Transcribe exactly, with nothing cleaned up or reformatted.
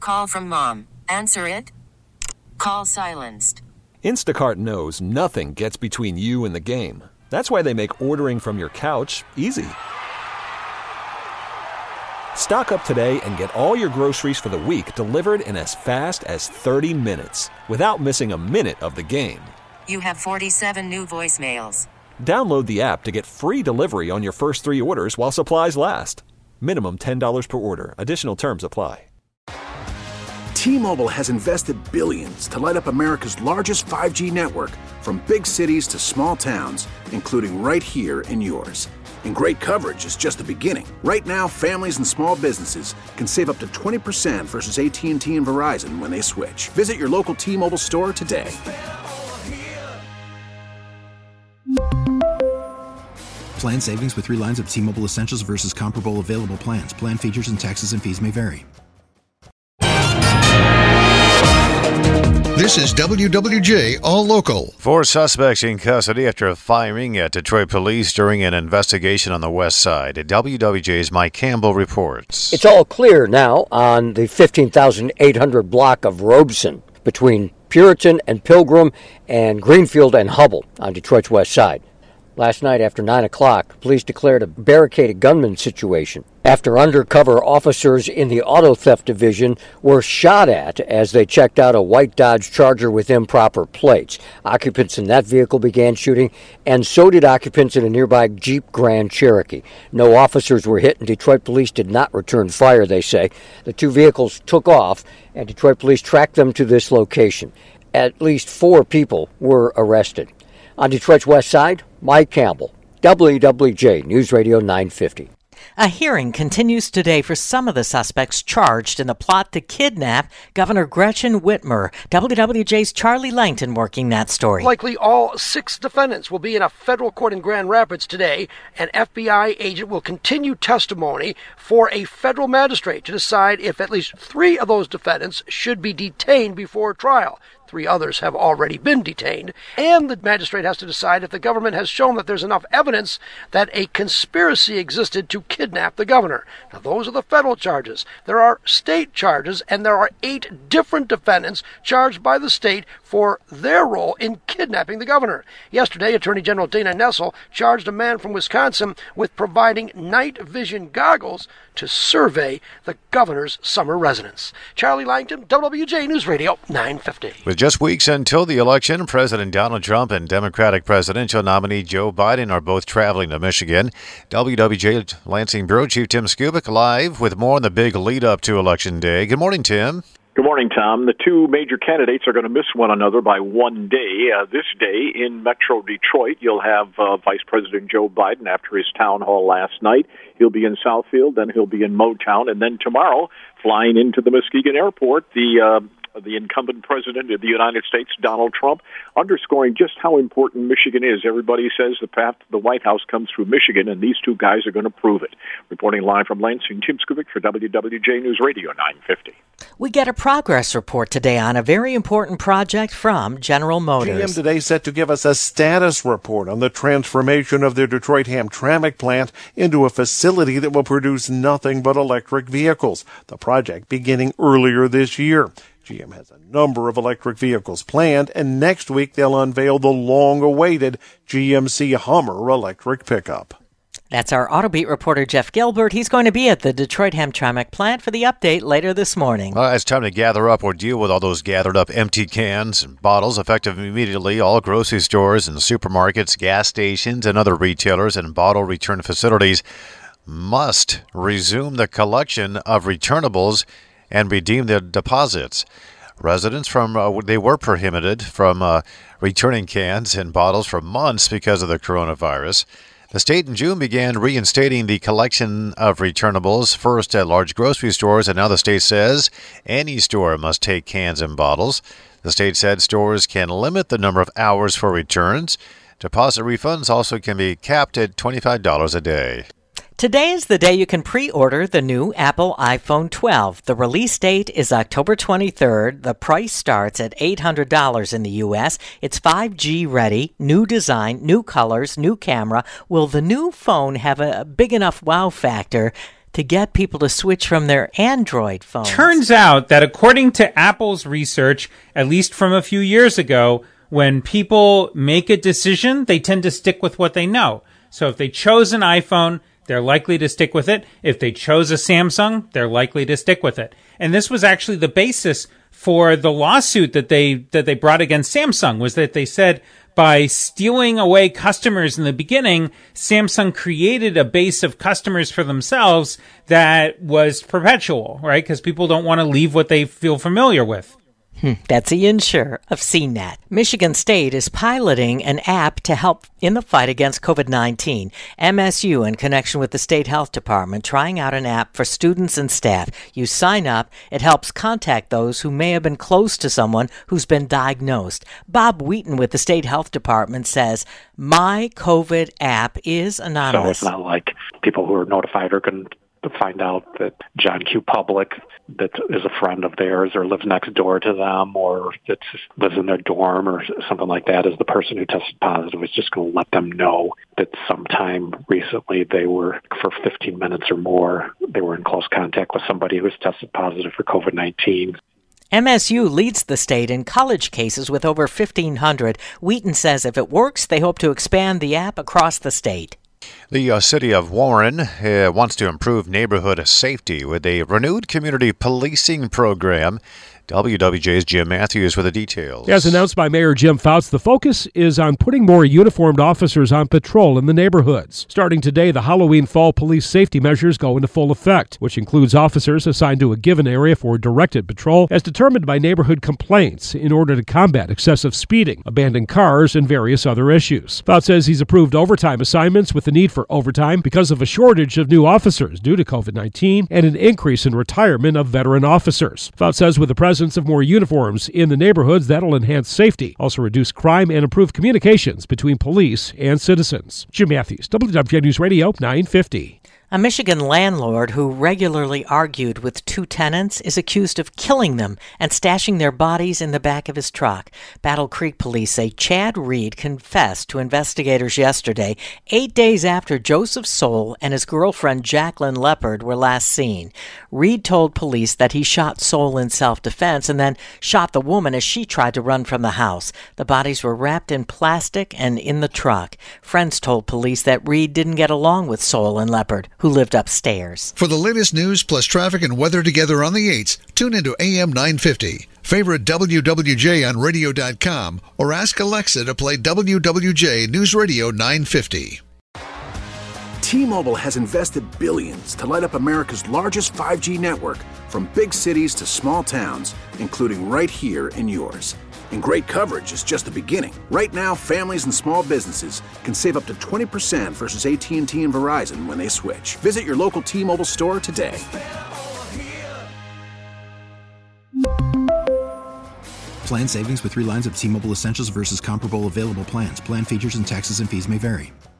Call from mom. Answer it. Call silenced. Instacart knows nothing gets between you and the game. That's why they make ordering from your couch easy. Stock up today and get all your groceries for the week delivered in as fast as thirty minutes without missing a minute of the game. You have forty-seven new voicemails. Download the app to get free delivery on your first three orders while supplies last. Minimum ten dollars per order. Additional terms apply. T-Mobile has invested billions to light up America's largest five G network, from big cities to small towns, including right here in yours. And great coverage is just the beginning. Right now, families and small businesses can save up to twenty percent versus A T and T and Verizon when they switch. Visit your local T-Mobile store today. Plan savings with three lines of T-Mobile Essentials versus comparable available plans. Plan features and taxes and fees may vary. This is W W J All Local. Four suspects in custody after a firing at Detroit police during an investigation on the west side. W W J's Mike Campbell reports. It's all clear now on the fifteen thousand eight hundred block of Robeson between Puritan and Pilgrim and Greenfield and Hubble on Detroit's west side. Last night after nine o'clock, police declared a barricaded gunman situation after undercover officers in the auto theft division were shot at as they checked out a white Dodge Charger with improper plates. Occupants in that vehicle began shooting, and so did occupants in a nearby Jeep Grand Cherokee. No officers were hit, and Detroit police did not return fire, they say. The two vehicles took off, and Detroit police tracked them to this location. At least four people were arrested. On Detroit's west side, Mike Campbell, W W J News Radio nine fifty. A hearing continues today for some of the suspects charged in the plot to kidnap Governor Gretchen Whitmer. W W J's Charlie Langton working that story. Likely all six defendants will be in a federal court in Grand Rapids today. An F B I agent will continue testimony for a federal magistrate to decide if at least three of those defendants should be detained before trial. Three others have already been detained, and the magistrate has to decide if the government has shown that there's enough evidence that a conspiracy existed to kidnap the governor. Now, those are the federal charges. There are state charges, and there are eight different defendants charged by the state for their role in kidnapping the governor. Yesterday, Attorney General Dana Nessel charged a man from Wisconsin with providing night vision goggles to survey the governor's summer residence. Charlie Langton, W W J News Radio nine fifty. With just weeks until the election, President Donald Trump and Democratic presidential nominee Joe Biden are both traveling to Michigan. W W J Lansing Bureau Chief Tim Skubic live with more on the big lead-up to Election Day. Good morning, Tim. Good morning, Tom. The two major candidates are going to miss one another by one day. Uh, this day in Metro Detroit, you'll have uh, Vice President Joe Biden after his town hall last night. He'll be in Southfield, then he'll be in Motown, and then tomorrow, flying into the Muskegon Airport, the uh, the incumbent president of the United States, Donald Trump, underscoring just how important Michigan is. Everybody says the path to the White House comes through Michigan, and these two guys are going to prove it. Reporting live from Lansing, Tim Skubic for W W J News Radio nine fifty. We get a progress report today on a very important project from General Motors. G M today set to give us a status report on the transformation of their Detroit Hamtramck plant into a facility that will produce nothing but electric vehicles. The project beginning earlier this year. G M has a number of electric vehicles planned, and next week they'll unveil the long-awaited G M C Hummer electric pickup. That's our AutoBeat reporter, Jeff Gilbert. He's going to be at the Detroit Hamtramck plant for the update later this morning. Well, it's time to gather up or deal with all those gathered up empty cans and bottles. Effective immediately, all grocery stores and supermarkets, gas stations, and other retailers and bottle return facilities must resume the collection of returnables and redeem their deposits. Residents from uh, they were prohibited from uh, returning cans and bottles for months because of the coronavirus. The state in June began reinstating the collection of returnables, first at large grocery stores, and now the state says any store must take cans and bottles. The state said stores can limit the number of hours for returns. Deposit refunds also can be capped at twenty-five dollars a day. Today is the day you can pre-order the new Apple iPhone twelve. The release date is October twenty-third. The price starts at eight hundred dollars in the U S. It's five G ready, new design, new colors, new camera. Will the new phone have a big enough wow factor to get people to switch from their Android phones. Turns out that according to Apple's research, at least from a few years ago, when people make a decision, they tend to stick with what they know. So if they chose an iPhone, they're likely to stick with it. If they chose a Samsung, they're likely to stick with it. And this was actually the basis for the lawsuit that they that they brought against Samsung, was that they said by stealing away customers in the beginning, Samsung created a base of customers for themselves that was perpetual, right? Because people don't want to leave what they feel familiar with. Hmm, that's Ian Scher of C NET. Michigan State is piloting an app to help in the fight against COVID nineteen. M S U, in connection with the State Health Department, trying out an app for students and staff. You sign up, it helps contact those who may have been close to someone who's been diagnosed. Bob Wheaton with the State Health Department says, My COVID app is anonymous. So it's not like people who are notified are going to find out that John Q. Public, that is a friend of theirs or lives next door to them or that lives in their dorm or something like that, is the person who tested positive. Is just going to let them know that sometime recently they were, for fifteen minutes or more, they were in close contact with somebody who was tested positive for COVID nineteen. M S U leads the state in college cases with over fifteen hundred. Wheaton says if it works, they hope to expand the app across the state. The uh, city of Warren uh, wants to improve neighborhood safety with a renewed community policing program. W W J's Jim Matthews with the details. As announced by Mayor Jim Fouts, the focus is on putting more uniformed officers on patrol in the neighborhoods. Starting today, the Halloween fall police safety measures go into full effect, which includes officers assigned to a given area for directed patrol as determined by neighborhood complaints in order to combat excessive speeding, abandoned cars, and various other issues. Fouts says he's approved overtime assignments with the need for overtime because of a shortage of new officers due to COVID nineteen and an increase in retirement of veteran officers. Fouts says with the presence of more uniforms in the neighborhoods, that'll enhance safety, also reduce crime, and improve communications between police and citizens. Jim Matthews, W W J News Radio, nine fifty. A Michigan landlord who regularly argued with two tenants is accused of killing them and stashing their bodies in the back of his truck. Battle Creek police say Chad Reed confessed to investigators yesterday, eight days after Joseph Soule and his girlfriend Jacqueline Leopard were last seen. Reed told police that he shot Soule in self-defense and then shot the woman as she tried to run from the house. The bodies were wrapped in plastic and in the truck. Friends told police that Reed didn't get along with Soule and Leopard, who lived upstairs. For the latest news plus traffic and weather together on the eights, tune into A M nine fifty. Favorite W W J on radio dot com or ask Alexa to play W W J News Radio nine fifty. T-Mobile has invested billions to light up America's largest five G network, from big cities to small towns, including right here in yours. And great coverage is just the beginning. Right now, families and small businesses can save up to twenty percent versus A T and T and Verizon when they switch. Visit your local T-Mobile store today. Plan savings with three lines of T-Mobile Essentials versus comparable available plans. Plan features and taxes and fees may vary.